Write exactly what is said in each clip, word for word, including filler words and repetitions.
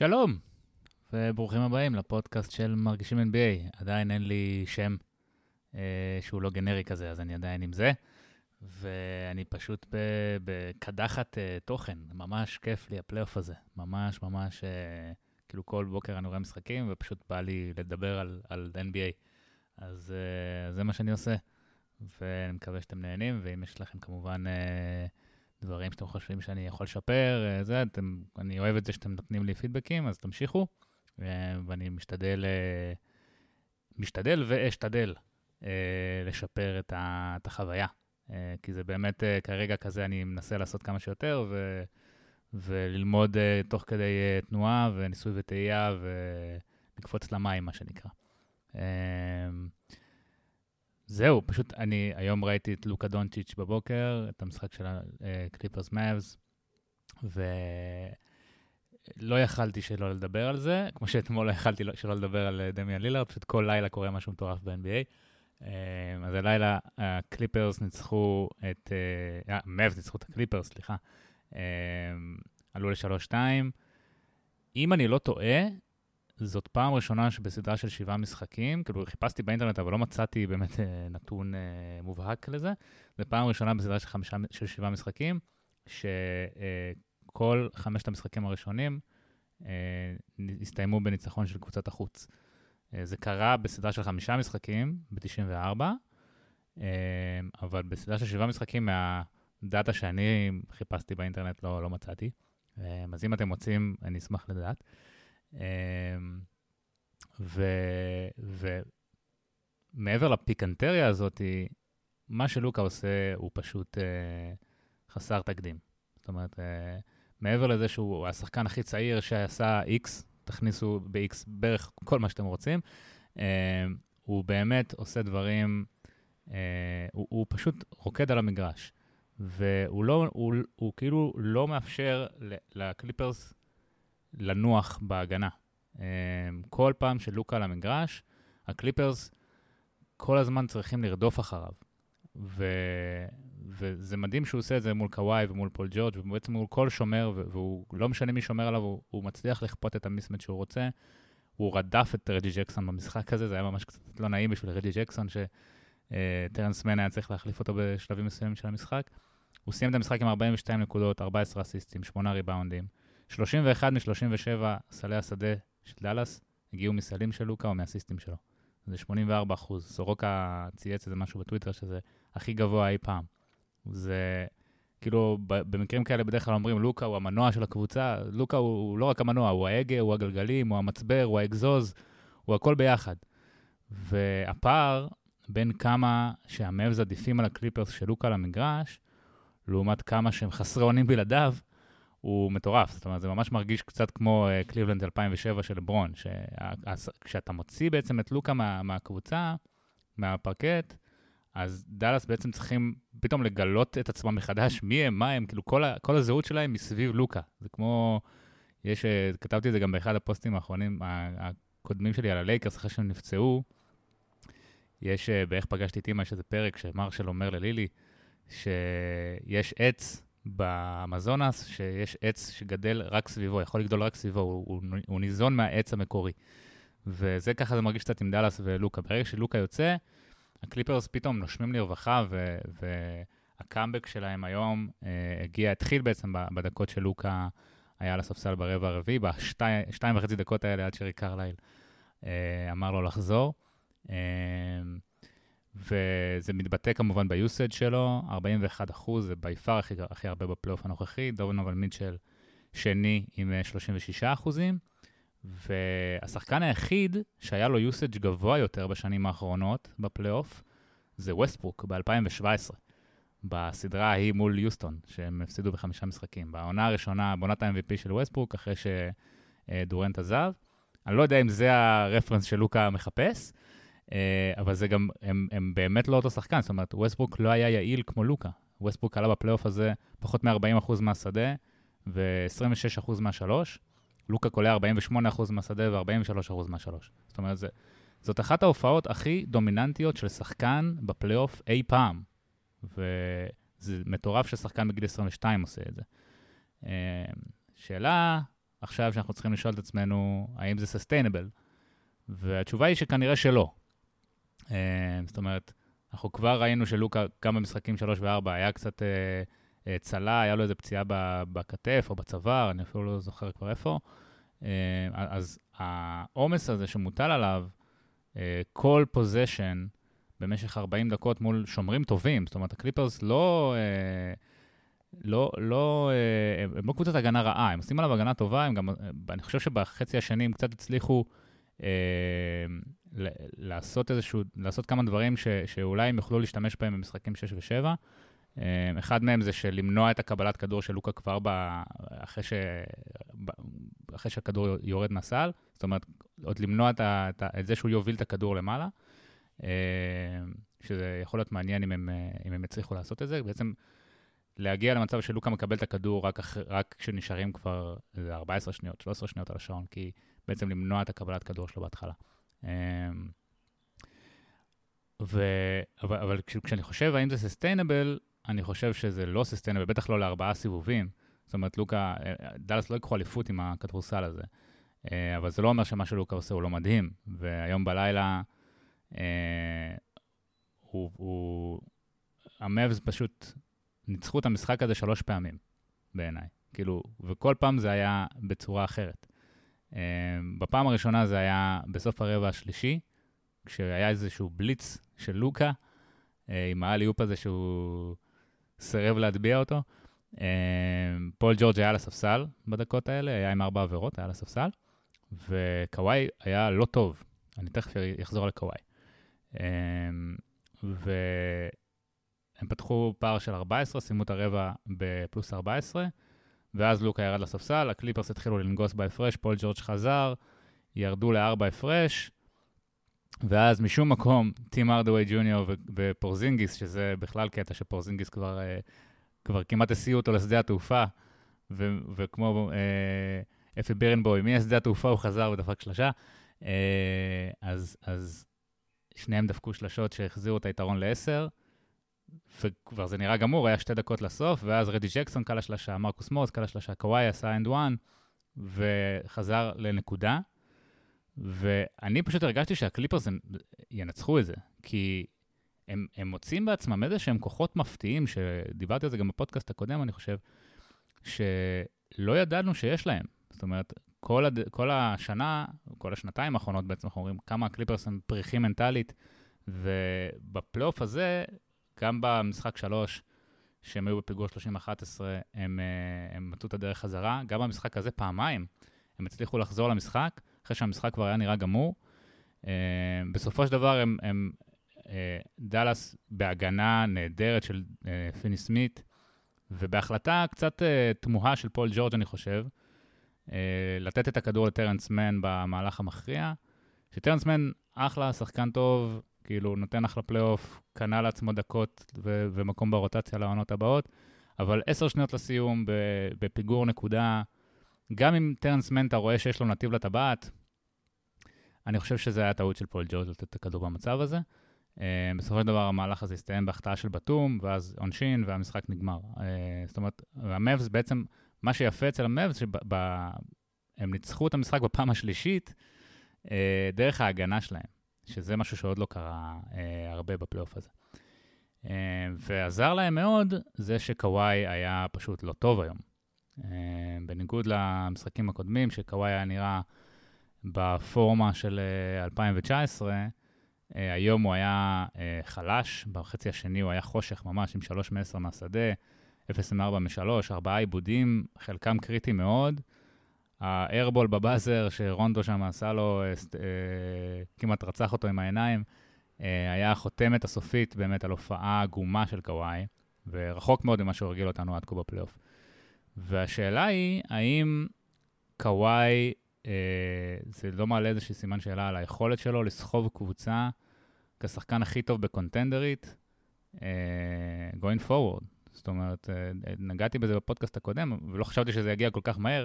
שלום, וברוכים הבאים לפודקאסט של מרגישים אן בי איי. עדיין אין לי שם אה, שהוא לא גנרי כזה, אז אני עדיין עם זה. ואני פשוט ב- בקדחת אה, תוכן, ממש כיף לי הפלייאוף הזה. ממש ממש, אה, כאילו כל בוקר אני רואה משחקים, ופשוט בא לי לדבר על, על אן בי איי. אז אה, זה מה שאני עושה, ואני מקווה שאתם נהנים, ואם יש לכם כמובן אה, דברים שאתם חושבים שאני יכול לשפר, אה, זה, אתם, אני אוהב את זה שאתם נותנים לי פידבקים, אז תמשיכו, אה, ואני משתדל, אה, משתדל ואשתדל אה, לשפר את, ה, את החוויה, אה, כי זה באמת אה, כרגע כזה, אני מנסה לעשות כמה שיותר, ו, וללמוד אה, תוך כדי אה, תנועה, וניסוי וטעייה, ולקפוץ למים, מה שנקרא. אה, זהו, פשוט אני היום ראיתי את לוקה דונצ'יץ' בבוקר, את המשחק של קליפרס מאבס, ולא יכלתי שלא לדבר על זה, כמו שאתמול לא יכלתי שלא לדבר על דמיאן לילארד, פשוט כל לילה קורה משהו מטורף ב-אן בי איי. אז הלילה הקליפרס ניצחו את, אה, מאבס ניצחו את הקליפרס, סליחה, עלו ל-שלוש שתיים. אם אני לא טועה, זאת פעם ראשונה שבסדרה של שבעה משחקים, כאילו חיפשתי באינטרנט, אבל לא מצאתי באמת אה, נתון אה, מובהק לזה. זה פעם ראשונה בסדרה של, חמישה, של שבעה משחקים, שכל אה, חמשת המשחקים הראשונים אה, הסתיימו בניצחון של קבוצת החוץ. אה, זה קרה בסדרה של חמישה משחקים, ב-תשעים וארבע, אה, אבל בסדרה של שבעה משחקים מהדאטה שאני חיפשתי באינטרנט לא, לא מצאתי. אה, אז אם אתם מוצאים, אני אשמח לדעת. ומעבר לפיקנטריה הזאת, מה שלוקה עושה הוא פשוט חסר תקדים. זאת אומרת, מעבר לזה שהוא השחקן הכי צעיר שעשה X, תכניסו ב-X בערך כל מה שאתם רוצים, הוא באמת עושה דברים, הוא, הוא פשוט רוקד על המגרש, והוא לא, הוא, הוא כאילו לא מאפשר לקליפרס לנוח בהגנה. כל פעם שלוקה על המגרש, הקליפרס כל הזמן צריכים לרדוף אחריו. ו... וזה מדהים שהוא עושה את זה מול קוואי ומול פול ג'ורג' ובעצם מול כל שומר, והוא לא משנה מי שומר עליו, הוא, הוא מצליח לכפות את המיסמט שהוא רוצה. הוא רדף את רג'י ג'קסון במשחק הזה, זה היה ממש קצת לא נעים בשביל רג'י ג'קסון, שטרנס מן היה צריך להחליף אותו בשלבים מסוימים של המשחק. הוא סיים את המשחק עם ארבעים ושתיים נקודות, ארבעה עשר אסיסטים, שמונה ריבאונדים. שלושים ואחת מ-שלושים ושבע סלי השדה של דלס הגיעו מסלים של לוקה או מהסיסטים שלו. זה שמונים וארבעה אחוז. סורוקה צייץ איזה משהו בטוויטר שזה הכי גבוה אי פעם. זה כאילו, במקרים כאלה בדרך כלל אומרים, לוקה הוא המנוע של הקבוצה. לוקה הוא, הוא לא רק המנוע, הוא ההגה, הוא הגלגלים, הוא המצבר, הוא האגזוז, הוא הכל ביחד. והפער בין כמה שהמאבס עדיפים על הקליפרס של לוקה על המגרש, לעומת כמה שהם חסרי אונים בלעדיו, הוא מטורף. זאת אומרת, זה ממש מרגיש קצת כמו uh, קליבלנד אלפיים ושבע של לברון, שכשאתה מוציא בעצם את לוקה מה, מהקבוצה, מהפרקט, אז דלס בעצם צריכים פתאום לגלות את עצמם מחדש, מי הם, מה הם, כאילו כל, ה, כל הזהות שלהם מסביב לוקה. זה כמו, יש, כתבתי את זה גם באחד הפוסטים האחרונים, הקודמים שלי על הלייקרס, אחרי שהם נפצעו, יש, באיך פגשתי את אמא, יש איזה פרק שמרשל אומר ללילי, שיש עץ, באמזונס, שיש עץ שגדל רק סביבו, יכול לגדול רק סביבו, הוא, הוא, הוא ניזון מהעץ המקורי. וזה ככה זה מרגיש קצת עם דלס ולוקה. ברגע שלוקה יוצא, הקליפרס פתאום נושמים לרווחה, ו, והקאמבק שלהם היום אה, הגיע, התחיל בעצם בדקות של לוקה, היה על הספסל ברבע הרביעי, בשתיים שתי, וחצי דקות האלה עד שרי קרלייל אה, אמר לו לחזור. אה, וזה מתבטא כמובן ביוסאג' שלו, ארבעים ואחד אחוז, זה ביפר הכי, הכי הרבה בפלייאוף הנוכחי, דונובל מיטשל שני עם שלושים ושישה אחוזים, והשחקן היחיד שהיה לו יוסאג' גבוה יותר בשנים האחרונות בפלייאוף, זה ווסטברוק ב-אלפיים שבע עשרה, בסדרה ההיא מול יוסטון, שהם הפסידו בחמישה משחקים. בעונה הראשונה, בעונת ה-אם וי פי של ווסטברוק, אחרי שדורנט עזב. אני לא יודע אם זה הרפרנס שלוקה מחפש, אבל זה גם, הם, הם באמת לא אותו שחקן, זאת אומרת, ווסטברוק לא היה יעיל כמו לוקה. ווסטברוק עלה בפלייאוף הזה פחות מ-ארבעים אחוז מהשדה ו-עשרים ושש אחוז מהשלוש. לוקה קולע ארבעים ושמונה אחוז מהשדה ו-ארבעים ושלושה אחוז מהשלוש. זאת אומרת, זה, זאת אחת ההופעות הכי דומיננטיות של שחקן בפלייאוף אי פעם. וזה מטורף ששחקן בגיל עשרים ושתיים עושה את זה. שאלה, עכשיו שאנחנו צריכים לשאול את עצמנו, האם זה sustainable? והתשובה היא שכנראה שלא. זאת אומרת, אנחנו כבר ראינו שלוקה, גם במשחקים שלוש וארבע, היה קצת צלה, היה לו איזו פציעה בכתף או בצוואר, אני אפילו לא זוכר כבר איפה. אז העומס הזה שמוטל עליו, כל פוזיישן במשך ארבעים דקות מול שומרים טובים, זאת אומרת, הקליפרס לא, לא, לא, הם לא קבוצת הגנה רעה, הם עושים עליו הגנה טובה, הם גם, אני חושב שבחצי השני הם קצת הצליחו לעשות איזשהו, לעשות כמה דברים ש, שאולי הם יוכלו להשתמש בהם במשחקים שש ושבע. אחד מהם זה שלמנוע את הקבלת כדור של לוקה כבר ב, אחרי, ש, ב, אחרי שהכדור יורד מהסל, זאת אומרת, עוד למנוע את, את, את זה שהוא יוביל את הכדור למעלה, שזה יכול להיות מעניין אם הם, אם הם יצליחו לעשות את זה, בעצם להגיע למצב שלוקה מקבל את הכדור רק, רק כשנשארים כבר ארבע עשרה שניות, שלוש עשרה שניות על השעון, כי בעצם למנוע את הקבלת כדור שלו בהתחלה. ו, אבל, אבל כשאני חושב האם זה sustainable, אני חושב שזה לא sustainable, בטח לא לארבעה סיבובים. זאת אומרת, לוקה, דלס לא יקחו אליפות עם הכדורסל הזה. אבל זה לא אומר שמה שלוקה עושה הוא לא מדהים. והיום בלילה, הוא, הוא, המאבס פשוט ניצחו את המשחק הזה שלוש פעמים, בעיניי. כאילו, וכל פעם זה היה בצורה אחרת. בפעם הראשונה זה היה בסוף הרבע השלישי, כשהיה איזשהו בליץ של לוקה, עם האליופ הזה שהוא סירב להטביע אותו. פול ג'ורג' היה על הספסל בדקות האלה, היה עם ארבע עבירות, היה על הספסל, וקוואי היה לא טוב. אני תכף אחזור לקוואי. והם פתחו פער של ארבע עשרה, סיימו את הרבע בפלוס ארבע עשרה, ואז לוקה ירד לספסל, הקליפרס התחילו לנגוס בהפרש, פול ג'ורג' חזר, ירדו לארבע הפרש, ואז משום מקום, טים ארדווי ג'וניור ופורזינגיס, שזה בכלל קטע שפורזינגיס כבר, כבר כמעט הסיעו אותו לשדה התעופה, ו- וכמו אפי בירנבוי, מהשדה התעופה הוא חזר ודפק שלושה, אז, אז שניהם דפקו שלשות שהחזירו את היתרון לעשר, וכבר זה נראה גמור, היה שתי דקות לסוף, ואז רדי ג'קסון קלה שלשה, מרקוס מורס קלה שלשה, קוואי עשה אנד וואן, וחזר לנקודה, ואני פשוט הרגשתי שהקליפרס ינצחו את זה, כי הם, הם מוצאים בעצמם איזה שהם כוחות מפתיעים, שדיברתי על זה גם בפודקאסט הקודם, אני חושב, שלא ידענו שיש להם. זאת אומרת, כל, הד... כל השנה, כל השנתיים האחרונות בעצם אנחנו אומרים כמה הקליפרס הם פריחים מנטלית, ובפלייאוף הזה, גם במשחק שלוש, שהם היו בפיגור שלושים אחת עשרה, הם, הם מצאו את הדרך חזרה, גם במשחק הזה פעמיים, הם הצליחו לחזור למשחק, אחרי שהמשחק כבר היה נראה גמור. בסופו של דבר, הם, הם דלס בהגנה נהדרת של פיני סמית, ובהחלטה קצת תמוהה של פול ג'ורג' אני חושב, לתת את הכדור לטרנס מן במהלך המכריע, שטרנס מן אחלה, שחקן טוב, כאילו נותן אחלה פלייאוף, קנה לעצמו דקות ו- ומקום ברוטציה לעונות הבאות, אבל עשר שניות לסיום בפיגור נקודה, גם אם טרנס מן אתה רואה שיש לו נתיב לטבעת, אני חושב שזה היה טעות של פול ג'ורג' לתת את הכדור במצב הזה. Uh, בסופו של דבר המהלך הזה הסתיים בהחטאה של בטום, ואז עונשין, והמשחק נגמר. Uh, זאת אומרת, המאבס בעצם, מה שיפה אצל המאבס, שהם ניצחו את המשחק בפעם השלישית, uh, דרך ההגנה שלהם, שזה משהו שעוד לא קרה uh, הרבה בפלייאוף הזה. Uh, ועזר להם מאוד, זה שקוואי היה פשוט לא טוב היום. Uh, בניגוד למשחקים הקודמים, שקוואי היה נראה בפורמה של uh, אלפיים תשע עשרה, Uh, היום הוא היה uh, חלש, בחצי השני הוא היה חושך ממש עם שלוש מעשר מהשדה, אפס מארבע משלוש, ארבעה עיבודים, חלקם קריטי מאוד. האיירבול בבאזר שרונדו שם עשה לו, uh, uh, כמעט רצח אותו עם העיניים, uh, היה החותמת הסופית באמת על הופעה עגומה של קוואי, ורחוק מאוד ממה שהוא הרגיל אותנו עד כה בפלייאוף. והשאלה היא, האם קוואי, Uh, זה לא מעלה איזושהי סימן שאלה על היכולת שלו לסחוב קבוצה כשחקן הכי טוב בקונטנדרית uh, going forward. זאת אומרת, uh, נגעתי בזה בפודקאסט הקודם, ולא חשבתי שזה יגיע כל כך מהר,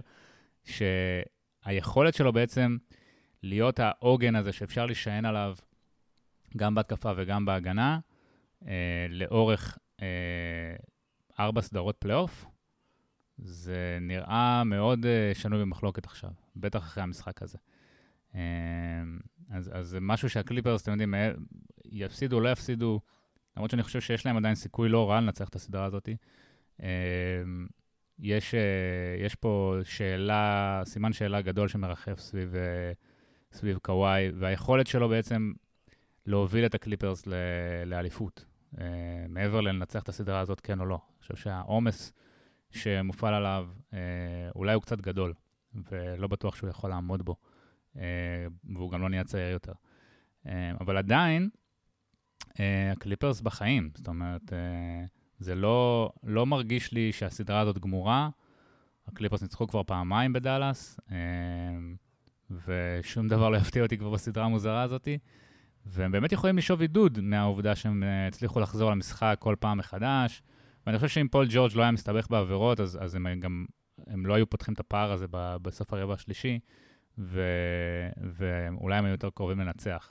שהיכולת שלו בעצם להיות העוגן הזה שאפשר להישען עליו גם בהתקפה וגם בהגנה, uh, לאורך uh, ארבע סדרות פלייאוף, זה נראה מאוד uh, שנוי במחלוקת עכשיו, בטח אחרי המשחק הזה. Uh, אז, אז זה משהו שהקליפרס, אתם יודעים, יפסידו או לא יפסידו, למרות שאני חושב שיש להם עדיין סיכוי לא רע לנצח את הסדרה הזאת. Uh, יש, uh, יש פה שאלה, סימן שאלה גדול שמרחף סביב, uh, סביב קוואי, והיכולת שלו בעצם להוביל את הקליפרס ל- לאליפות. Uh, מעבר לנצח את הסדרה הזאת, כן או לא. אני חושב שהעומס שמופעל עליו, אה, אולי הוא קצת גדול, ולא בטוח שהוא יכול לעמוד בו, אה, והוא גם לא נהיה צעיר יותר. אה, אבל עדיין, אה, הקליפרס בחיים, זאת אומרת, אה, זה לא, לא מרגיש לי שהסדרה הזאת גמורה, הקליפרס ניצחו כבר פעמיים בדלס, אה, ושום דבר לא יפתיע אותי כבר בסדרה המוזרה הזאת, והם באמת יכולים לשאוב עידוד מהעובדה שהם אה, הצליחו לחזור למשחק כל פעם מחדש, ואני חושב שאם פול ג'ורג' לא היה מסתבך בעבירות, אז, אז הם גם, הם לא היו פותחים את הפער הזה ב, בסוף הרבע השלישי, ו, ואולי הם היו יותר קרובים לנצח.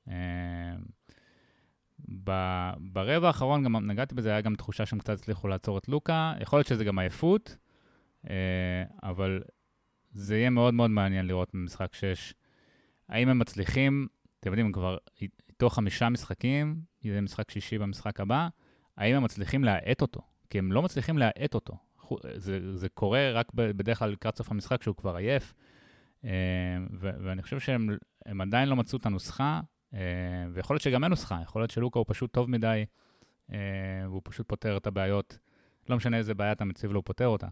ב, ברבע האחרון, גם נגעתי בזה, היה גם תחושה שהם קצת הצליחו לעצור את לוקה, יכול להיות שזה גם עייפות, אבל זה יהיה מאוד מאוד מעניין לראות במשחק שש, האם הם מצליחים, אתם יודעים, כבר איתו חמישה משחקים, יהיה משחק שישי במשחק הבא, האם הם מצליחים להעט אותו? כי הם לא מצליחים להעט אותו. זה, זה קורה רק בדרך כלל לקראת סוף המשחק שהוא כבר עייף, ו- ואני חושב שהם הם עדיין לא מצאו את הנוסחה, ויכול להיות שגם אין נוסחה, יכול להיות שלוקה הוא פשוט טוב מדי, והוא פשוט פותר את הבעיות, לא משנה איזה בעיה אתה מציב לו, הוא פותר אותה.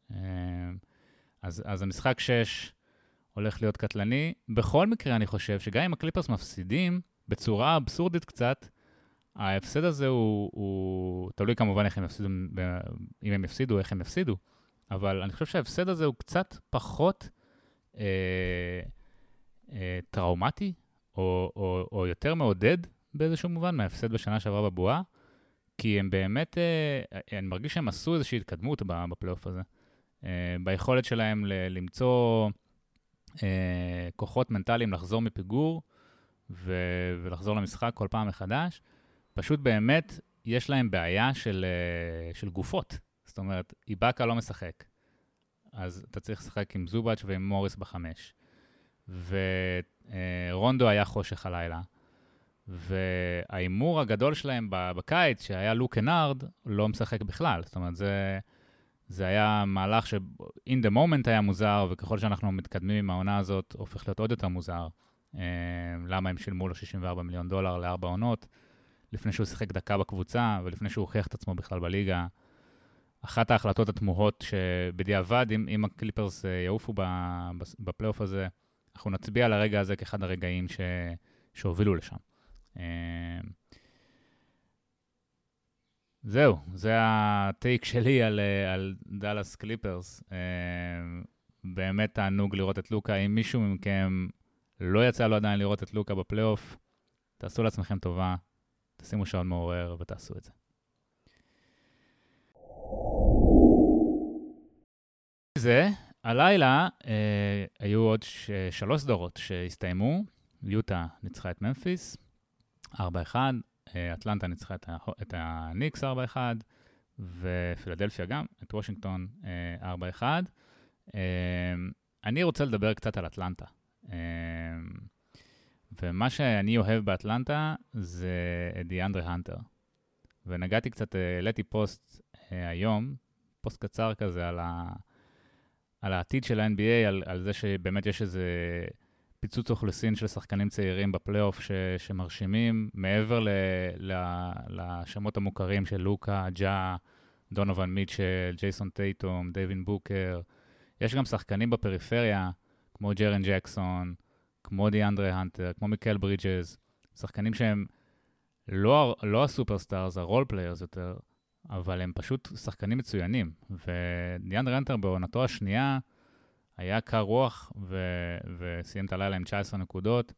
אז, אז המשחק שש הולך להיות קטלני. בכל מקרה אני חושב שגם אם הקליפרס מפסידים, בצורה אבסורדית קצת, ההפסד הזה הוא, הוא תלוי כמובן איך הם יפסידו, אם הם יפסידו, איך הם יפסידו, אבל אני חושב שההפסד הזה הוא קצת פחות אה, אה, טראומטי, או, או, או יותר מעודד באיזשהו מובן, מההפסד בשנה שעברה בבועה, כי הם באמת, אה, אני מרגיש שהם עשו איזושהי התקדמות בפלייאוף הזה, אה, ביכולת שלהם ל- למצוא אה, כוחות מנטליים לחזור מפיגור, ו- ולחזור למשחק כל פעם מחדש, פשוט באמת יש להם בעיה של, של גופות. זאת אומרת, איבאקה לא משחק. אז אתה צריך לשחק עם זובאץ' ועם מוריס בחמש. ורונדו היה חושך הלילה. והאימור הגדול שלהם בקיץ, שהיה לוק קנארד, לא משחק בכלל. זאת אומרת, זה, זה היה מהלך ש-in the moment היה מוזר, וככל שאנחנו מתקדמים עם העונה הזאת, הופך להיות עוד יותר מוזר. למה הם שילמו לו שישים וארבעה מיליון דולר לארבע עונות? לפני שהוא שיחק דקה בקבוצה, ולפני שהוא הוכיח את עצמו בכלל בליגה. אחת ההחלטות התמוהות שבדיעבד, אם, אם הקליפרס יעופו בפלייאוף הזה, אנחנו נצביע על הרגע הזה כאחד הרגעים ש, שהובילו לשם. זהו, זה הטייק שלי על, על דלס קליפרס. באמת תענוג לראות את לוקה. אם מישהו מכם לא יצא לו עדיין לראות את לוקה בפלייאוף, תעשו לעצמכם טובה. תשימו שעון מעורר ותעשו את זה. זה, הלילה אה, היו עוד ש- שלוש סדרות שהסתיימו. יוטה ניצחה את ממפיס, ארבע אחד, אה, אטלנטה ניצחה את, ה- את הניקס ארבע אחד, ופילדלפיה גם, את וושינגטון אה, ארבע אחד. אה, אני רוצה לדבר קצת על אטלנטה. אה, ומה שאני אוהב באטלנטה זה דיאנדרה הנטר. ונגעתי קצת, העליתי פוסט אה, היום, פוסט קצר כזה על, ה, על העתיד של ה-אן בי איי, על, על זה שבאמת יש איזה פיצוץ אוכלוסין של שחקנים צעירים בפלייאוף ש, שמרשימים, מעבר ל, ל, לשמות המוכרים של לוקה, ג'ה, דונוvan מיטשל, ג'ייסון טייטום, דייווין בוקר. יש גם שחקנים בפריפריה, כמו ג'רן ג'קסון, כמו דיאנדרה הנטר, כמו מיקל ברידג'ז, שחקנים שהם לא, לא הסופרסטארס, הרול פליירס יותר, אבל הם פשוט שחקנים מצוינים. ודיאנדרה הנטר בעונתו השנייה היה קר רוח, ו- וסיים את הלילה עם תשע עשרה נקודות,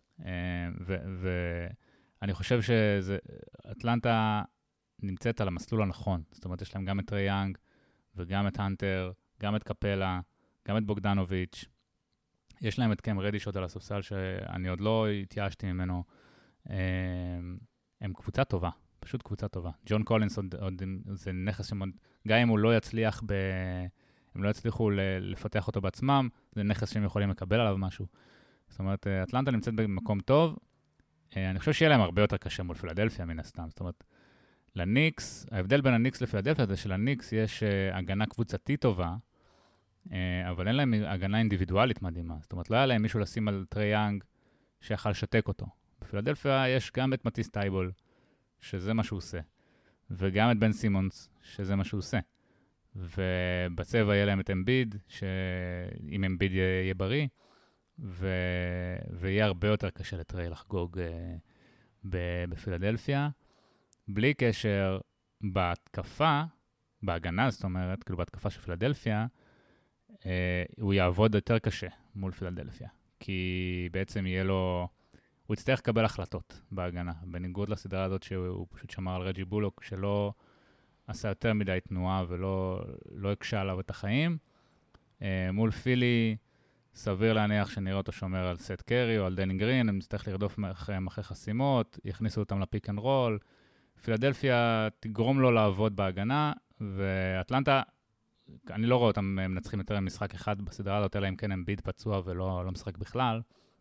ואני חושב שאטלנטה נמצאת על המסלול הנכון. זאת אומרת, יש להם גם את טרי יאנג, וגם את הנטר, גם את קפלה, גם את בוגדנוביץ'. יש להם את קם רדיש עוד על הספסל, שאני עוד לא התייאשתי ממנו. הם קבוצה טובה, פשוט קבוצה טובה. ג'ון קולינס עוד, עוד זה נכס שמוד, גם אם הוא לא יצליח ב... הם לא יצליחו לפתח אותו בעצמם, זה נכס שהם יכולים לקבל עליו משהו. זאת אומרת, אטלנטה נמצאת במקום טוב, אני חושב שיהיה להם הרבה יותר קשה מול פילדלפיה מן הסתם. זאת אומרת, לניקס, ההבדל בין הניקס לפילדלפיה זה שלניקס יש הגנה קבוצתית טובה, אבל אין להם הגנה אינדיבידואלית מדהימה. זאת אומרת, לא היה להם מישהו לשים על טרי יאנג שיכל לשתק אותו. בפילדלפיה יש גם את מטיס טייבול, שזה מה שהוא עושה, וגם את בן סימונס, שזה מה שהוא עושה. ובצבע יהיה להם את אמביד, שאם אמביד יהיה בריא, ו... ויהיה הרבה יותר קשה לטרי לחגוג בפילדלפיה. בלי קשר, בהתקפה, בהגנה, זאת אומרת, כאילו בהתקפה של פילדלפיה, הוא יעבוד יותר קשה מול פילדלפיה. כי בעצם יהיה לו, הוא יצטרך לקבל החלטות בהגנה, בניגוד לסדרה הזאת שהוא פשוט שמר על רג'י בולוק, שלא עשה יותר מדי תנועה ולא לא הקשה עליו את החיים. מול פילי, סביר להניח שנראה אותו שומר על סט קרי או על דני גרין, הם יצטרך לרדוף אחריהם אחרי חסימות, יכניסו אותם לפיק אנד רול, פילדלפיה תגרום לו לעבוד בהגנה, ואטלנטה, אני לא רואה אותם מנצחים יותר ממשחק אחד בסדרה הזאת, אלא אם כן אמביד פצוע ולא לא משחק בכלל.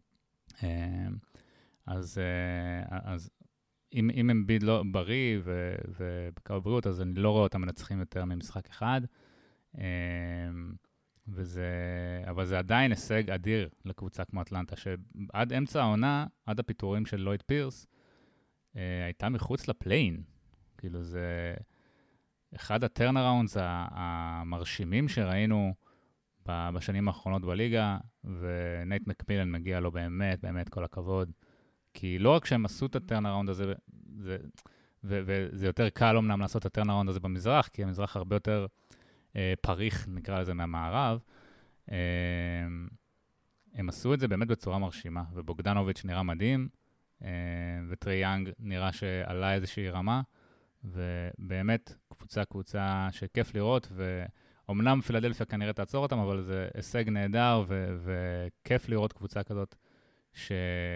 אז, אז אם, אם אמביד לא בריא ובקו בריאות, אז אני לא רואה אותם מנצחים יותר ממשחק אחד. וזה, אבל זה עדיין הישג אדיר לקבוצה כמו אטלנטה, שעד אמצע העונה, עד הפיטורים של לויד פירס, הייתה מחוץ לפליין. כאילו זה אחד הטרנראונדס המרשימים שראינו בשנים האחרונות בליגה, ונייט מקמילן מגיע לו באמת, באמת כל הכבוד. כי לא רק שהם עשו את הטרנראונד הזה, זה, ו, וזה יותר קל אומנם לעשות את הטרנראונד הזה במזרח, כי המזרח הרבה יותר אה, פריך, נקרא לזה, מהמערב. אה, הם עשו את זה באמת בצורה מרשימה, ובוגדנוביץ' נראה מדהים, אה, וטרי יאנג נראה שעלה איזושהי רמה, ובאמת קבוצה, קבוצה שכיף לראות, ואומנם פילדלפיה כנראה תעצור אותם, אבל זה הישג נהדר, ו- וכיף לראות קבוצה כזאת, ש...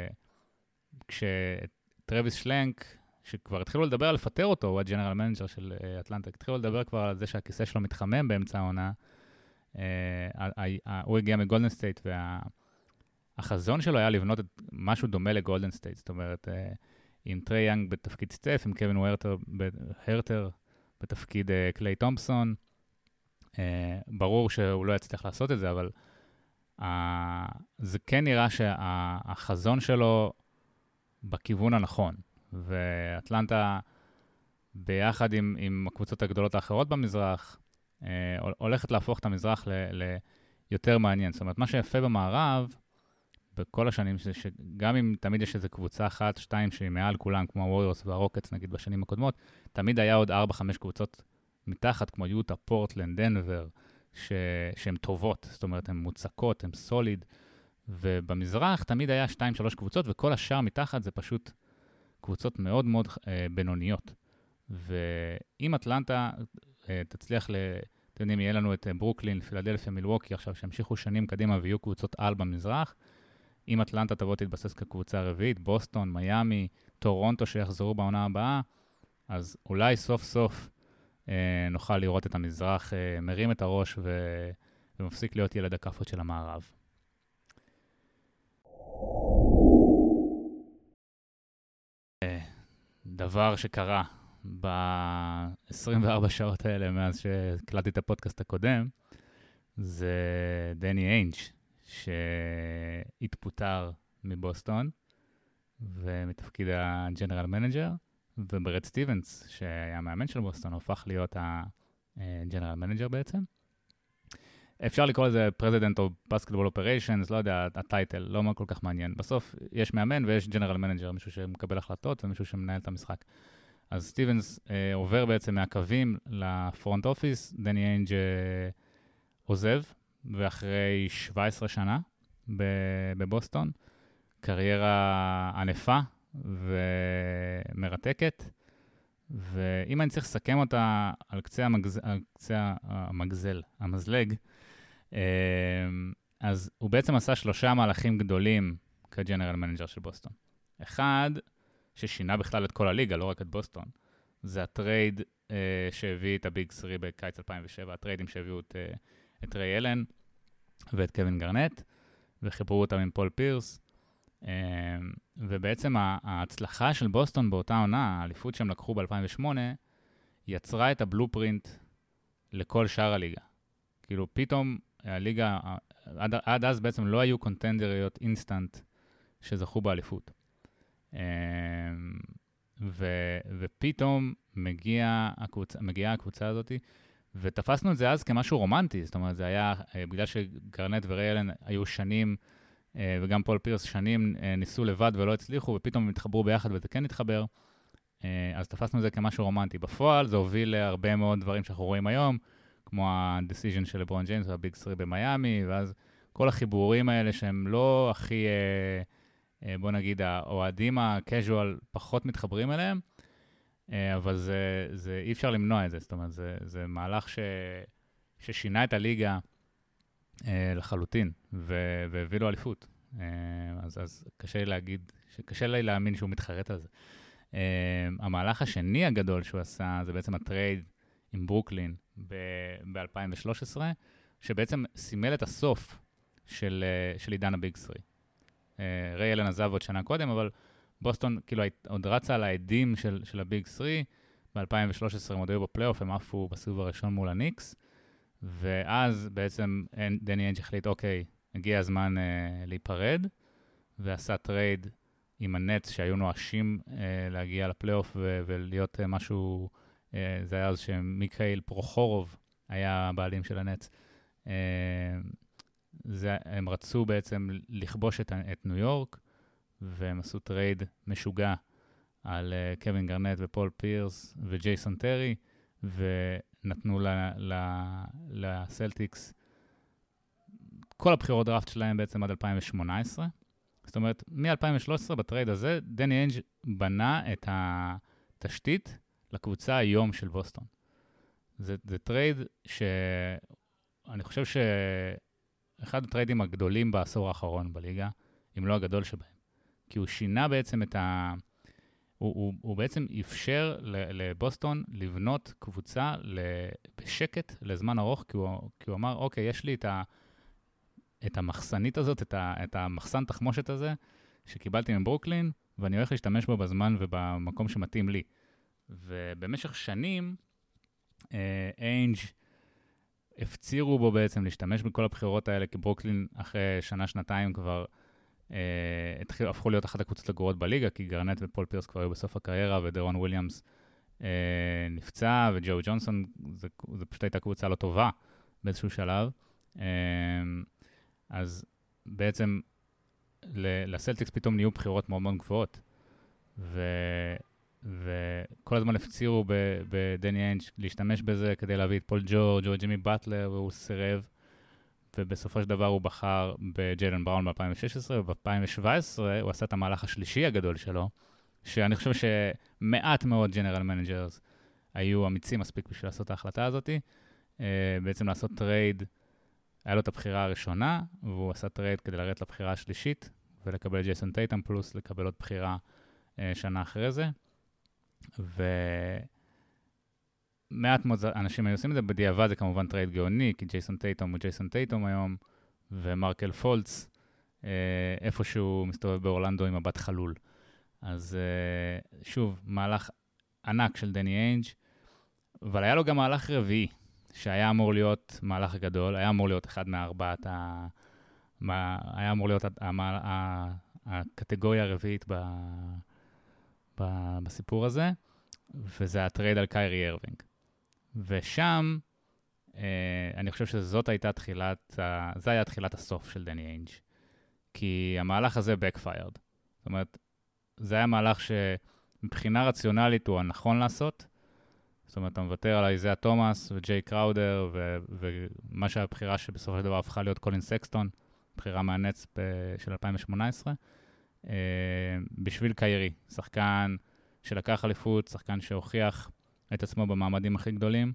כשטרוויס שלנק, שכבר התחילו לדבר על לפטר אותו, הוא הג'נרל מנג'ר של אטלנטה, התחילו לדבר כבר על זה שהכיסא שלו מתחמם באמצע העונה, הוא הגיע מגולדן סטייט, והחזון שלו היה לבנות משהו דומה לגולדן סטייט, זאת אומרת, עם טרי יאנג בתפקיד סטף, עם קווין הרטר בתפקיד קליי תומפסון, ברור שהוא לא יצליח לעשות את זה, אבל זה כן נראה שהחזון שלו בכיוון הנכון, ואטלנטה ביחד עם, עם הקבוצות הגדולות האחרות במזרח, הולכת להפוך את המזרח ל, ליותר מעניין. זאת אומרת, מה שיפה במערב, בכל השנים, שגם אם תמיד יש איזו קבוצה אחת, שתיים, שהיא מעל כולם, כמו הווריורס והרוקטס, נגיד בשנים הקודמות, תמיד היה עוד ארבע, חמש קבוצות מתחת, כמו יוטה, פורטלנד, דנבר, ש... שהן טובות, זאת אומרת, הן מוצקות, הן סוליד, ובמזרח תמיד היה שתיים, שלוש קבוצות, וכל השאר מתחת זה פשוט קבוצות מאוד מאוד אה, בינוניות. ואם אטלנטה אה, תצליח, ל... אתם יודעים, יהיה לנו את ברוקלין, פילדלפיה, מילווקי, עכשיו שהמשיכו שנים קדימה ויהיו קבוצות על במזרח, אם אטלנטה תבוא תתבסס כקבוצה רביעית, בוסטון, מיאמי, טורונטו שיחזרו בעונה הבאה, אז אולי סוף סוף אה, נוכל לראות את המזרח אה, מרים את הראש ו... ומפסיק להיות ילד הכאפות של המערב. דבר שקרה ב-עשרים וארבע שעות האלה מאז שהקלטתי את הפודקאסט הקודם, זה דני איינג' שהתפוטר מבוסטון ומתפקיד הג'נרל מנג'ר, וברד סטיבנס שהיה מאמן של בוסטון הופך להיות הג'נרל מנג'ר בעצם. אפשר לקרוא לזה President of Basketball Operations, לא יודע, הטייטל, לא כל כך מעניין. בסוף יש מאמן ויש ג'נרל מנג'ר, מישהו שמקבל החלטות ומישהו שמנהל את המשחק. אז סטיבנס אה, עובר בעצם מהקווים לפרונט אופיס, דני איינג' אה, עוזב, ואחרי שבע עשרה שנה בבוסטון, קריירה ענפה ומרתקת, ואם אני צריך לסכם אותה על קצה, המגז... על קצה המגזל, המזלג, אז הוא בעצם עשה שלושה מהלכים גדולים כג'נרל מנג'ר של בוסטון. אחד, ששינה בכלל את כל הליגה, לא רק את בוסטון, זה הטרייד uh, שהביא את הביג סרי בקיץ אלפיים ושבע, הטריידים שהביאו את, uh, את ריי אלן ואת קווין גרנט, וחיברו אותם עם פול פירס, uh, ובעצם ההצלחה של בוסטון באותה עונה, האליפות שהם לקחו ב-אלפיים ושמונה, יצרה את הבלופרינט לכל שאר הליגה. כאילו פתאום הליגה, עד, עד אז בעצם לא היו קונטנדריות אינסטנט שזכו באליפות. ו, ופתאום מגיע הקבוצה, מגיעה הקבוצה הזאת, ותפסנו את זה אז כמשהו רומנטי, זאת אומרת, זה היה, בגלל שגרנט וריי אלן היו שנים, וגם פול פירס שנים ניסו לבד ולא הצליחו, ופתאום הם התחברו ביחד וזה כן התחבר, אז תפסנו את זה כמשהו רומנטי. בפועל זה הוביל להרבה מאוד דברים שאנחנו רואים היום, כמו ה-decision של לברון ג'יימס והביג סרי במיימי, ואז כל החיבורים האלה שהם לא הכי, בוא נגיד, האוהדים הקז'ואל פחות מתחברים אליהם, אבל זה, זה, אי אפשר למנוע את זה, זאת אומרת, זה, זה מהלך ש, ששינה את הליגה לחלוטין, ו, והביא לו אליפות. אז, אז קשה לי להגיד, קשה לי להאמין שהוא מתחרט על זה. המהלך השני הגדול שהוא עשה, זה בעצם הטרייד עם ברוקלין ב-אלפיים ושלוש עשרה, שבעצם סימל את הסוף של, של עידן הביג סרי. ריי אלן עזב עוד שנה קודם, אבל בוסטון כאילו עוד רצה על העדים של, של הביג סרי, ב-אלפיים ושלוש עשרה הם עוד היו בפלייאוף, הם עפו בסיבוב הראשון מול הניקס, ואז בעצם דני איינג' החליט, אוקיי, הגיע הזמן אה, להיפרד, ועשה טרייד עם הנץ שהיו נואשים אה, להגיע לפלייאוף ו- ולהיות אה, משהו, אה, זה היה אז שמיקאיל פרוחורוב היה הבעלים של הנץ. אה, זה, הם רצו בעצם לכבוש את, את ניו יורק, והם עשו טרייד משוגע על uh, קווין גרנט ופול פירס וג'ייסון טרי, ונתנו לסלטיקס כל הבחירות דראפט שלהם בעצם עד אלפיים ושמונה עשרה. זאת אומרת, מ-אלפיים ושלוש עשרה בטרייד הזה, דני איינג' בנה את התשתית לקבוצה היום של בוסטון. זה, זה טרייד שאני חושב שאחד הטריידים הגדולים בעשור האחרון בליגה, אם לא הגדול שבהם. כי הוא שינה בעצם את ה... הוא, הוא, הוא בעצם אפשר לבוסטון לבנות קבוצה בשקט לזמן ארוך, כי הוא, כי הוא אמר, אוקיי, יש לי את, ה, את המחסנית הזאת, את, ה, את המחסן תחמושת הזה, שקיבלתי מברוקלין, ואני הולך להשתמש בו בזמן ובמקום שמתאים לי. ובמשך שנים, אה, איינג' הפצירו בו בעצם להשתמש בכל הבחירות האלה, כי ברוקלין אחרי שנה, שנתיים כבר Uh, התחיל, הפכו להיות אחת הקבוצות הגרועות בליגה, כי גרנט ופול פירס כבר היו בסוף הקריירה, ודרון וויליאמס uh, נפצע, וג'ו ג'ונסון, זה, זה פשוט הייתה קבוצה לא טובה באיזשהו שלב. Uh, אז בעצם ל- לסלטיקס פתאום נהיו בחירות מאוד מאוד גבוהות, ו- וכל הזמן הפצירו ב- בדני איינג' להשתמש בזה כדי להביא את פול ג'ורג' או ג'ימי באטלר, והוא סירב. ובסופו של דבר הוא בחר בג'יילן בראון ב-אלפיים ושש עשרה, וב-אלפיים שבע עשרה הוא עשה את המהלך השלישי הגדול שלו, שאני חושב שמעט מאוד ג'נרל מנג'רס היו אמיצים מספיק בשביל לעשות את ההחלטה הזאת, בעצם לעשות טרייד, היה לו את הבחירה הראשונה, והוא עשה טרייד כדי לרדת לבחירה השלישית, ולקבל ג'ייסון טייטם פלוס, לקבל עוד בחירה שנה אחרי זה, ו... מעט מאוד אנשים היו עושים את זה, בדיעבד זה כמובן טרייד גאוני, כי ג'ייסון טייטום הוא ג'ייסון טייטום היום, ומרקל פולץ, אה, איפשהו מסתובב באורלנדו עם מבט חלול. אז אה, שוב, מהלך ענק של דני איינג', אבל היה לו גם מהלך רביעי, שהיה אמור להיות מהלך גדול, היה אמור להיות אחד מהארבעת, ה... מה... היה אמור להיות המה... ה... הקטגוריה הרביעית ב... ב... בסיפור הזה, וזה הטרייד על קיירי ארווינג. ושם, אה, אני חושב שזאת הייתה תחילת, ה... זה היה תחילת הסוף של דני איינג'. כי המהלך הזה backfired. זאת אומרת, זה היה מהלך שמבחינה רציונלית הוא הנכון לעשות. זאת אומרת, אתה מוותר על איזיה תומאס וג'יי קראודר, ו... ומה שהבחירה שבסופו של דבר הפכה להיות קולין סקסטון, בחירה מהנץ ב... של אלפיים שמונה עשרה, אה, בשביל קיירי, שחקן שלקח אליפות, שחקן שהוכיח את עצמו במעמדים הכי גדולים.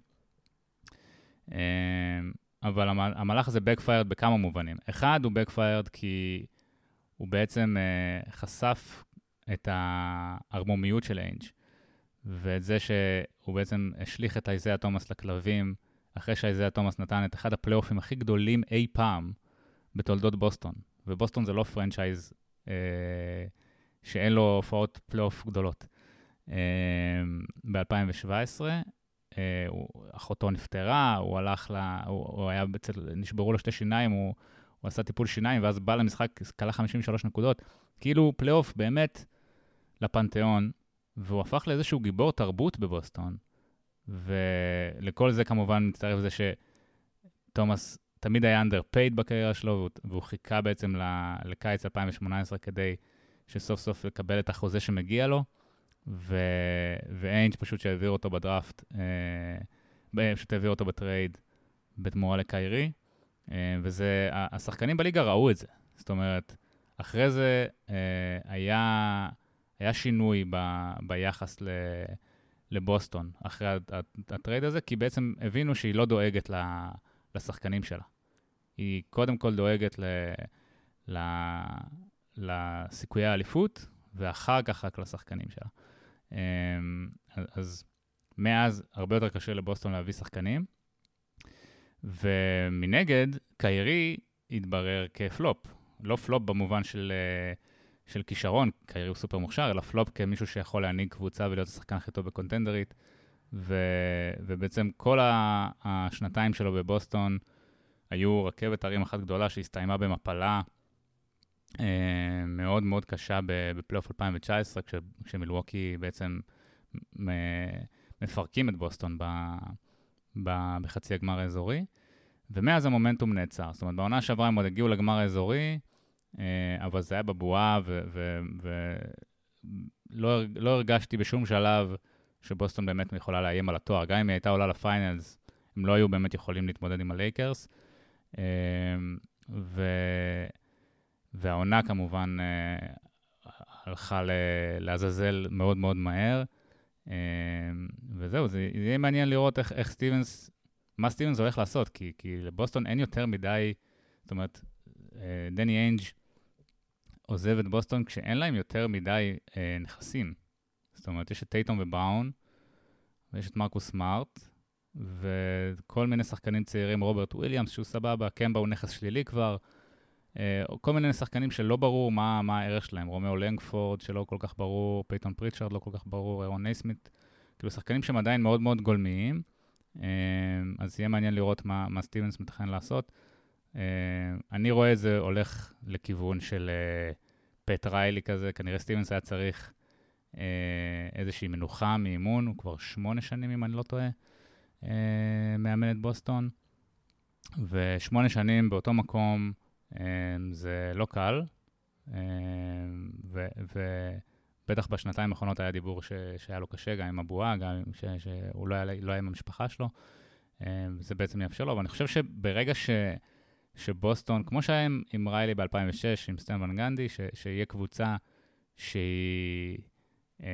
אבל המהלך הזה backfired בכמה מובנים. אחד, הוא backfired כי הוא בעצם חשף את הערמומיות של איינג'. ואת זה שהוא בעצם השליך את איזיה תומאס לכלבים, אחרי שאיזיה תומאס נתן את אחד הפלייאופים הכי גדולים אי פעם בתולדות בוסטון. ובוסטון זה לא פרנצ'ייז אה, שאין לו הופעות פלייאוף גדולות. אה, ב-אלפיים שבע עשרה, אה, הוא, אחותו נפטרה, הוא הלך ל... הוא, הוא היה בצל... נשברו לו שתי שיניים, הוא, הוא עשה טיפול שיניים, ואז בא למשחק, קלה חמישים ושלוש נקודות. כאילו פלייאוף באמת לפנתיאון, והוא הפך לאיזשהו גיבור תרבות בבוסטון. ולכל זה כמובן מצטרף זה שתומאס תמיד היה underpaid בקריירה שלו, והוא חיכה בעצם לקיץ אלפיים שמונה עשרה כדי שסוף סוף יקבל את החוזה שמגיע לו, ו... ואיינג' פשוט שהעביר אותו בדראפט, אה... פשוט העביר אותו בטרייד בתמורה לקיירי, אה... וזה, השחקנים בליגה ראו את זה. זאת אומרת, אחרי זה אה... היה... היה שינוי ב... ביחס ל... לבוסטון אחרי הטרייד הזה, כי בעצם הבינו שהיא לא דואגת לשחקנים שלה. היא קודם כל דואגת ל... ל... לסיכויי האליפות, ואחר כך רק לשחקנים שלה. אז מאז הרבה יותר קשה לבוסטון להביא שחקנים, ומנגד, קיירי התברר כפלופ. לא פלופ במובן של... של כישרון, קיירי הוא סופר מוכשר, אלא פלופ כמישהו שיכול להנהיג קבוצה ולהיות השחקן הכי טוב בקונטנדרית, ו... ובעצם כל השנתיים שלו בבוסטון היו רכבת הרים אחת גדולה שהסתיימה במפלה אה, מאוד מאוד קשה בפלייאוף אלפיים תשע עשרה, כש... כשמילווקי בעצם מפרקים את בוסטון ב... ב... בחצי הגמר האזורי, ומאז המומנטום נעצר. זאת אומרת, בעונה שעברה הם עוד הגיעו לגמר האזורי, אבל זה היה בבועה, ולא הרגשתי בשום שלב שבוסטון באמת יכולה לאיים על התואר. גם אם היא הייתה עולה לפיינלס, הם לא היו באמת יכולים להתמודד עם הלייקרס. והעונה כמובן הלכה לעזאזל מאוד מאוד מהר. וזהו, זה יהיה מעניין לראות איך סטיבנס, מה סטיבנס הולך לעשות, כי לבוסטון אין יותר מדי, זאת אומרת, דני איינג' עוזב את בוסטון כשאין להם יותר מדי אה, נכסים. זאת אומרת, יש את טייטום ובראון, ויש את מרקוס סמארט, וכל מיני שחקנים צעירים, רוברט וויליאמס, שהוא סבבה, קמבה הוא נכס שלילי כבר, אה, כל מיני שחקנים שלא ברור מה, מה הערך שלהם, רומאו לנגפורד שלא כל כך ברור, פייטון פריצ'רד לא כל כך ברור, אירון נייסמית, כאילו שחקנים שהם עדיין מאוד מאוד גולמיים, אה, אז יהיה מעניין לראות מה, מה סטיבנס מתכנן לעשות. Uh, אני רואה את זה הולך לכיוון של uh, פט ריילי כזה, כנראה סטיבנס היה צריך uh, איזושהי מנוחה מאימון, הוא כבר שמונה שנים אם אני לא טועה, uh, מאמן את בוסטון, ושמונה שנים באותו מקום uh, זה לא קל, uh, ובטח בשנתיים האחרונות היה דיבור ש, שהיה לו קשה, גם עם הבועה, גם ש, שהוא לא היה, לא היה עם המשפחה שלו, uh, זה בעצם יאפשר לו, אבל אני חושב שברגע ש... שבוסטון, כמו שהיה עם, עם ריילי ב-אלפיים ושש, עם סטן ון גנדי, ש, שיהיה קבוצה שהיא אה,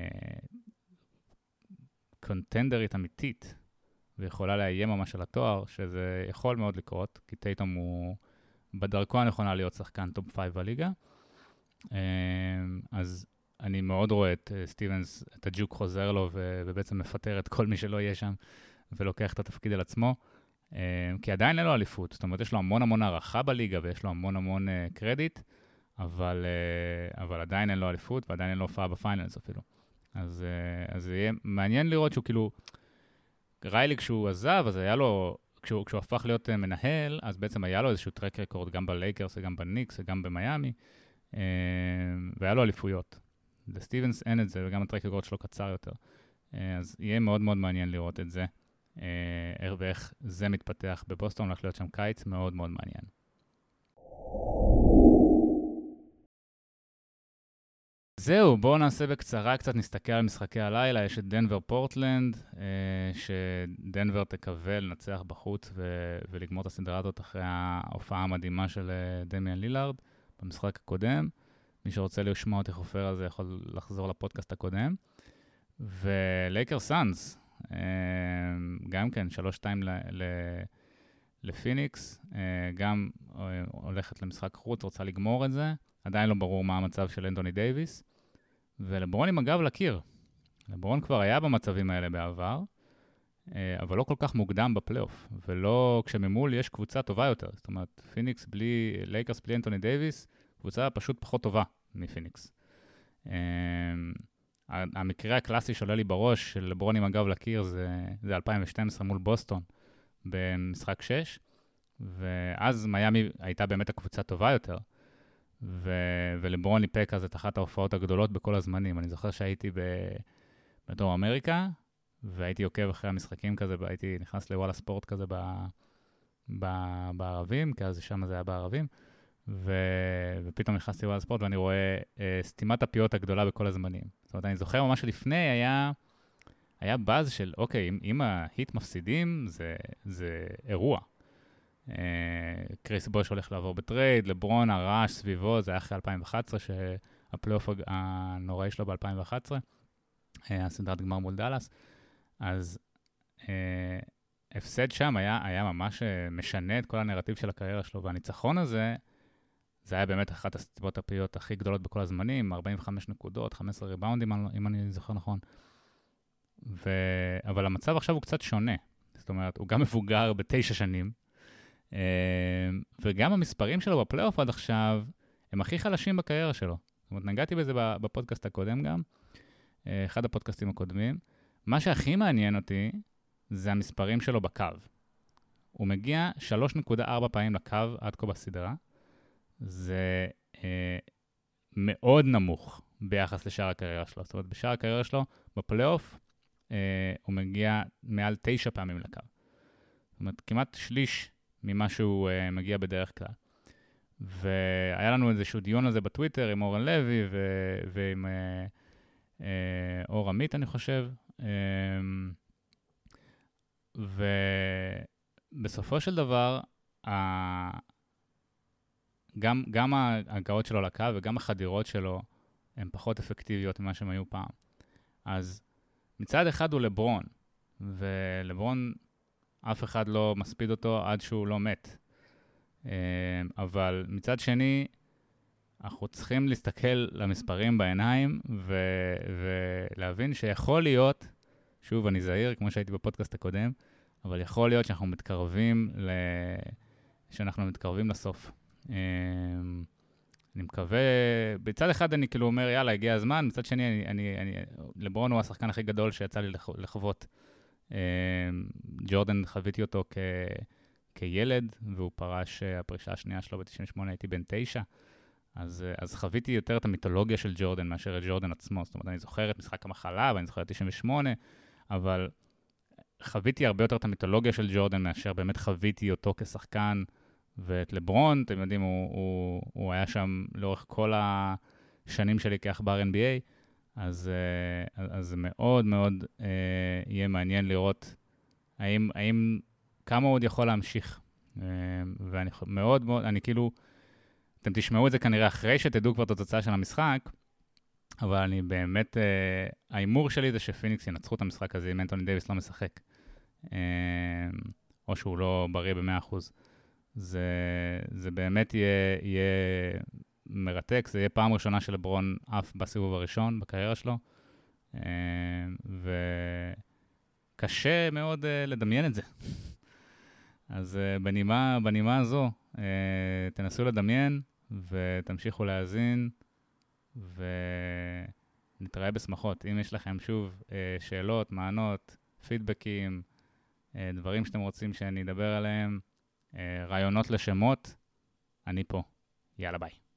קונטנדרית אמיתית, ויכולה לאיים ממש על התואר, שזה יכול מאוד לקרות, כי טייטום הוא בדרכו הנכונה להיות שחקן טופ פייב בליגה. אה, אז אני מאוד רואה את אה, סטיבנס, את הג'וק חוזר לו, ו, ובעצם מפטר את כל מי שלא יהיה שם, ולוקח את התפקיד על עצמו. כי עדיין אין לו אליפות, זאת אומרת, יש לו המון המון הערכה בליגה, ויש לו המון המון uh, קרדיט, אבל, uh, אבל עדיין אין לו אליפות, ועדיין אין לו הופעה בפיינלס אפילו. אז, uh, אז זה יהיה מעניין לראות שהוא כאילו, ריילי כשהוא עזב, אז היה לו, כשהוא, כשהוא הפך להיות uh, מנהל, אז בעצם היה לו איזשהו טרק רקורד, גם בלייקרס, גם בניקס, גם במיימי, uh, והיה לו אליפויות. לסטיבנס אין את זה, וגם הטרק רקורד שלו קצר יותר. Uh, אז יהיה מאוד מאוד מעניין לראות את זה. איך ואיך זה מתפתח בבוסטון, הולך להיות שם קיץ מאוד מאוד מעניין. זהו, בואו נעשה בקצרה, קצת נסתכל על משחקי הלילה. יש את דנבר פורטלנד, שדנבר תקווה לנצח בחוץ ו- ולגמור את הסדרה הזאת אחרי ההופעה המדהימה של דמיאן לילארד במשחק הקודם. מי שרוצה לשמוע אותי חופר על זה יכול לחזור לפודקאסט הקודם. ולייקר סאנס, גם כן, שלוש שתיים לפיניקס, גם הולכת למשחק חוץ, רוצה לגמור את זה, עדיין לא ברור מה המצב של אנתוני דייביס, ולברון עם הגב לקיר. לברון כבר היה במצבים האלה בעבר, אבל לא כל כך מוקדם בפלייאוף, ולא כשממול יש קבוצה טובה יותר. זאת אומרת, פיניקס בלי, לייקרס בלי אנטוני דייביס, קבוצה פשוט פחות טובה מפיניקס. המקרה הקלאסי שעולה לי בראש של לברון עם הגב לקיר זה, זה אלפיים ושתים עשרה מול בוסטון במשחק שש, ואז מיאמי הייתה באמת הקבוצה טובה יותר, ו, ולברון ליפק אז את אחת ההופעות הגדולות בכל הזמנים. אני זוכר שהייתי בדרום אמריקה, והייתי עוקב אחרי המשחקים כזה, והייתי נכנס לוואלה ספורט כזה ב, ב, בערבים, כי אז שם זה היה בערבים, ו... ופתאום נכנסתי לוואלה ספורט, ואני רואה אה, סתימת הפיות הגדולה בכל הזמנים. זאת אומרת, אני זוכר ממש שלפני היה, היה באז של, אוקיי, אם, אם ההיט מפסידים, זה, זה אירוע. אה, קריס בוש הולך לעבור בטרייד, לברון, הרעש סביבו, זה היה אחרי אלפיים ואחת עשרה, שהפלייאוף הנוראי שלו ב-אלפיים ואחת עשרה, אה, הסדרת גמר מול דלס. אז אה, הפסד שם היה, היה ממש משנה את כל הנרטיב של הקריירה שלו, והניצחון הזה, זה היה באמת אחת הסתיבות הפיות הכי גדולות בכל הזמנים, ארבעים וחמש נקודות, חמישה עשר ריבאונדים, אם אני זוכר נכון. ו... אבל המצב עכשיו הוא קצת שונה. זאת אומרת, הוא גם מבוגר בתשע שנים, וגם המספרים שלו בפלייאוף עד עכשיו, הם הכי חלשים בקריירה שלו. זאת אומרת, נגעתי בזה בפודקאסט הקודם גם, אחד הפודקאסטים הקודמים. מה שהכי מעניין אותי, זה המספרים שלו בקו. הוא מגיע שלוש נקודה ארבע פעמים לקו עד כה בסדרה, זה אה, מאוד נמוך ביחס לשאר הקריירה שלו. זאת אומרת, בשאר הקריירה שלו, בפלייאוף, אה, הוא מגיע מעל תשע פעמים לקו. זאת אומרת, כמעט שליש ממה שהוא אה, מגיע בדרך כלל. והיה לנו איזשהו דיון על זה בטוויטר עם אורן לוי ו- ועם אה, אה, אור עמית, אני חושב. אה, ובסופו של דבר, ה- גם, גם ההגעות שלו לקו וגם החדירות שלו הן פחות אפקטיביות ממה שהם היו פעם. אז מצד אחד הוא לברון, ולברון אף אחד לא מספיד אותו עד שהוא לא מת. אבל מצד שני, אנחנו צריכים להסתכל למספרים בעיניים ו- ולהבין שיכול להיות, שוב אני זהיר כמו שהייתי בפודקאסט הקודם, אבל יכול להיות שאנחנו מתקרבים, ל... שאנחנו מתקרבים לסוף. אני מקווה, בצד אחד אני כאילו אומר, יאללה, הגיע הזמן, מצד שני, אני, אני, אני, לברון הוא השחקן הכי גדול שיצא לי לחוות. ג'ורדן חוויתי אותו כ, כילד, והוא פרש, הפרישה השנייה שלו ב-תשעים ושמונה, הייתי בן תשע, אז, אז חוויתי יותר את המיתולוגיה של ג'ורדן מאשר את ג'ורדן עצמו. זאת אומרת, אני זוכר את משחק המחלה, ואני זוכר את תשעים ושמונה, אבל חוויתי הרבה יותר את המיתולוגיה של ג'ורדן מאשר באמת חוויתי אותו כשחקן, ואת לברון, אתם יודעים, הוא, הוא, הוא היה שם לאורך כל השנים שלי כאחבר אן בי איי, אז, אז זה מאוד מאוד יהיה מעניין לראות האם, האם, כמה הוא עוד יכול להמשיך. ואני מאוד מאוד, אני כאילו, אתם תשמעו את זה כנראה אחרי שתדעו כבר את התוצאה של המשחק, אבל אני באמת, האימור שלי זה שפיניקס ינצחו את המשחק הזה אם אנטוני דייביס לא משחק. או שהוא לא בריא ב-מאה אחוז. זה, זה באמת יהיה, יהיה מרתק, זה יהיה פעם ראשונה של לברון אף בסיבוב הראשון בקריירה שלו, וקשה מאוד לדמיין את זה. אז בנימה, בנימה הזו, תנסו לדמיין ותמשיכו להאזין, ונתראה בשמחות. אם יש לכם שוב שאלות, מענות, פידבקים, דברים שאתם רוצים שאני אדבר עליהם, רעיונות לשמות, אני פה. יאללה ביי.